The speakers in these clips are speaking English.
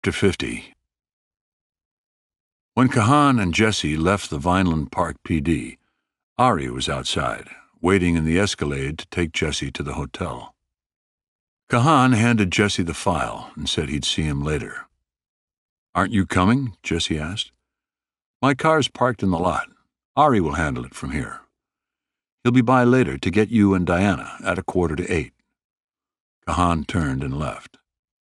Chapter 50. When Kahan and Jesse left the Vineland Park PD, Ari was outside, waiting in the Escalade to take Jesse to the hotel. Kahan handed Jesse the file and said he'd see him later. "Aren't you coming?" Jesse asked. "My car's parked in the lot. Ari will handle it from here. He'll be by later to get you and Diana at 7:45. Kahan turned and left.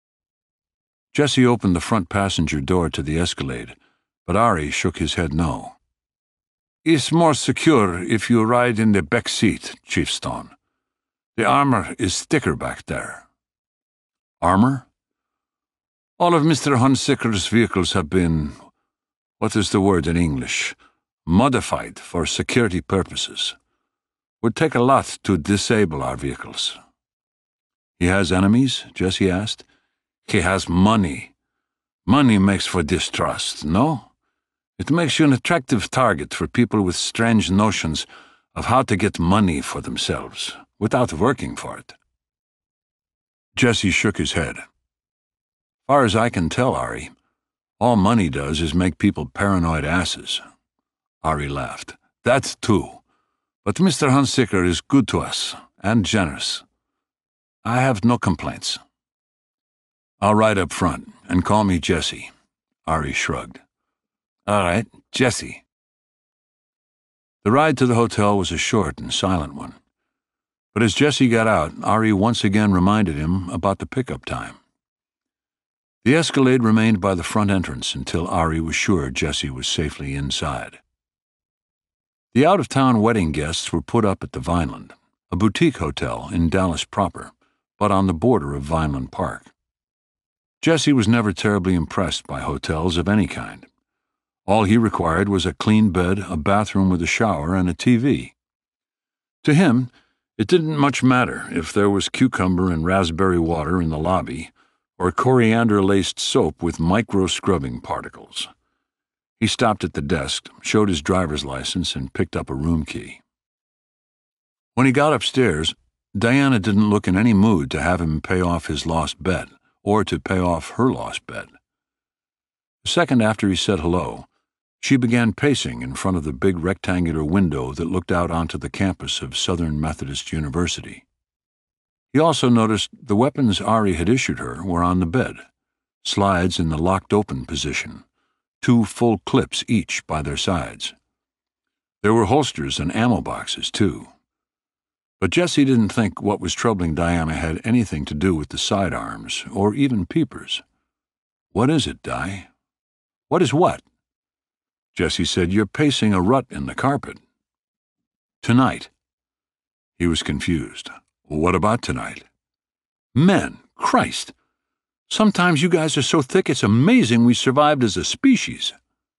Jesse opened the front passenger door to the Escalade, but Ari shook his head no. "It's more secure if you ride in the back seat, Chief Stone. The armor is thicker back there." "Armor?" "All of Mr. Hunsaker's vehicles have been, what is the word in English, modified for security purposes. Would take a lot to disable our vehicles." "He has enemies?" Jesse asked. "He has money. Money makes for distrust, no? It makes you an attractive target for people with strange notions of how to get money for themselves, without working for it." Jesse shook his head. "Far as I can tell, Ari, all money does is make people paranoid asses." Ari laughed. "That too. But Mr. Hunsaker is good to us, and generous. I have no complaints." "I'll ride up front, and call me Jesse." Ari shrugged. "All right, Jesse." The ride to the hotel was a short and silent one. But as Jesse got out, Ari once again reminded him about the pickup time. The Escalade remained by the front entrance until Ari was sure Jesse was safely inside. The out-of-town wedding guests were put up at the Vineland, a boutique hotel in Dallas proper, but on the border of Vineland Park. Jesse was never terribly impressed by hotels of any kind. All he required was a clean bed, a bathroom with a shower, and a TV. To him, it didn't much matter if there was cucumber and raspberry water in the lobby or coriander-laced soap with micro-scrubbing particles. He stopped at the desk, showed his driver's license, and picked up a room key. When he got upstairs, Diana didn't look in any mood to have him pay off his lost bet, or to pay off her lost bet. A second after he said hello, she began pacing in front of the big rectangular window that looked out onto the campus of Southern Methodist University. He also noticed the weapons Ari had issued her were on the bed, slides in the locked-open position, 2 full clips each by their sides. There were holsters and ammo boxes, too. But Jesse didn't think what was troubling Diana had anything to do with the sidearms, or even peepers. "What is it, Di?" "What is what?" Jesse said, "You're pacing a rut in the carpet." "Tonight." He was confused. "What about tonight?" "Men, Christ! Sometimes you guys are so thick it's amazing we survived as a species."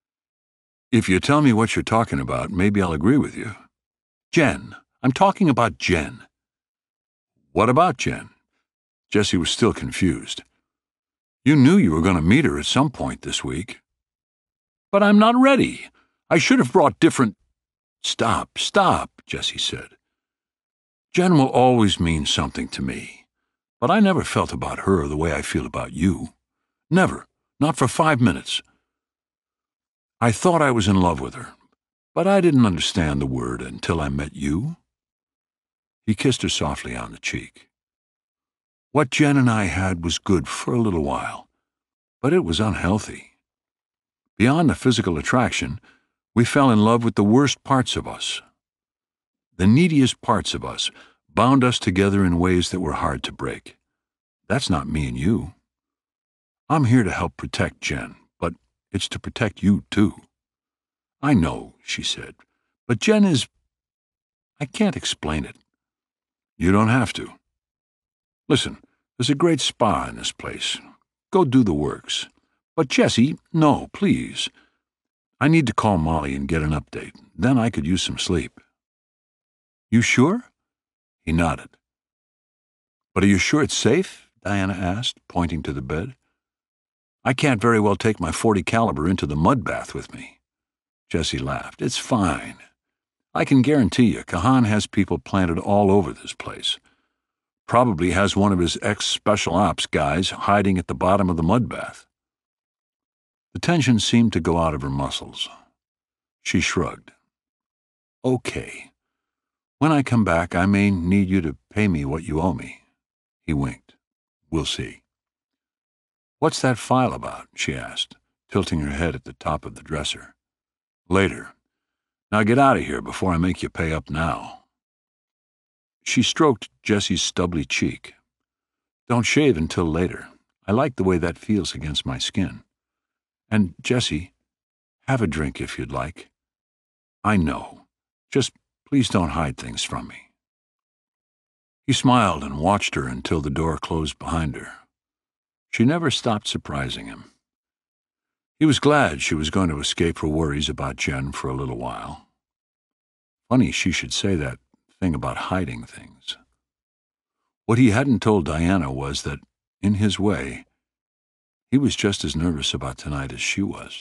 "If you tell me what you're talking about, maybe I'll agree with you." "Jen. I'm talking about Jen." "What about Jen?" Jesse was still confused. "You knew you were going to meet her at some point this week." "But I'm not ready. I should have brought different—" Stop, Jesse said. "Jen will always mean something to me, but I never felt about her the way I feel about you. Never, not for 5 minutes. I thought I was in love with her, but I didn't understand the word until I met you." He kissed her softly on the cheek. "What Jen and I had was good for a little while, but it was unhealthy. Beyond the physical attraction, we fell in love with the worst parts of us. The neediest parts of us bound us together in ways that were hard to break. That's not me and you. I'm here to help protect Jen, but it's to protect you, too." "I know," she said, "but Jen is— I can't explain it." "You don't have to. Listen, there's a great spa in this place. Go do the works. But Jesse, no, please. I need to call Molly and get an update. Then I could use some sleep." "You sure?" He nodded. "But are you sure it's safe?" Diana asked, pointing to the bed. "I can't very well take my .40 caliber into the mud bath with me." Jesse laughed. "It's fine. I can guarantee you Kahan has people planted all over this place. Probably has one of his ex-special ops guys hiding at the bottom of the mud bath." The tension seemed to go out of her muscles. She shrugged. "Okay. When I come back, I may need you to pay me what you owe me." He winked. "We'll see." "What's that file about?" she asked, tilting her head at the top of the dresser. "Later. Now get out of here before I make you pay up now." She stroked Jessie's stubbly cheek. "Don't shave until later. I like the way that feels against my skin. And, Jessie, have a drink if you'd like. I know. Just please don't hide things from me." He smiled and watched her until the door closed behind her. She never stopped surprising him. He was glad she was going to escape her worries about Jen for a little while. Funny she should say that thing about hiding things. What he hadn't told Diana was that, in his way, he was just as nervous about tonight as she was.